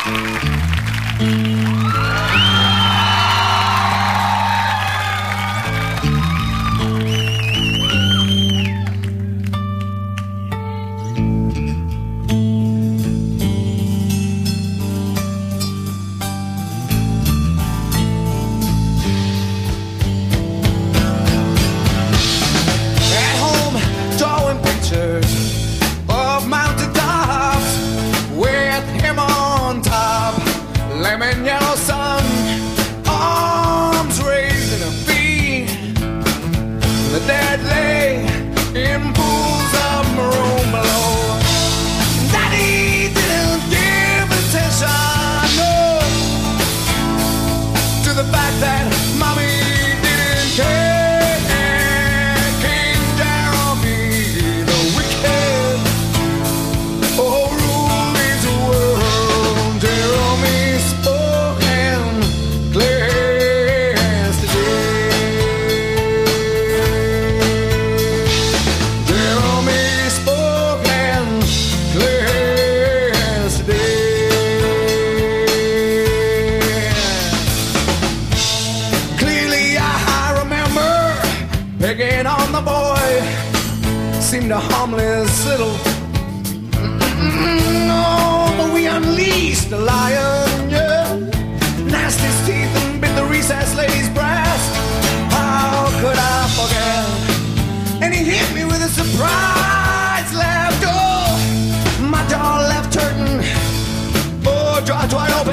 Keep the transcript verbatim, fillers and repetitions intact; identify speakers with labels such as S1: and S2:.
S1: Lemon yellow sun, arms raised in a V. The dead lay in pools of maroon below. Daddy didn't give attention, no, to the fact that mommy didn't care. King Jeremy the wicked, oh, rule his world. Jeremy spoke and glanced today. Jeremy spoke and glanced today. Clearly I remember picking on the boy. Seemed a harmless little. No, but we unleashed the lion, yeah. Gnashed his teeth and bit the recessed lady's breast. How could I forget? And he hit me with a surprise left. Oh, my jaw left hurting. Oh, jaw wide open.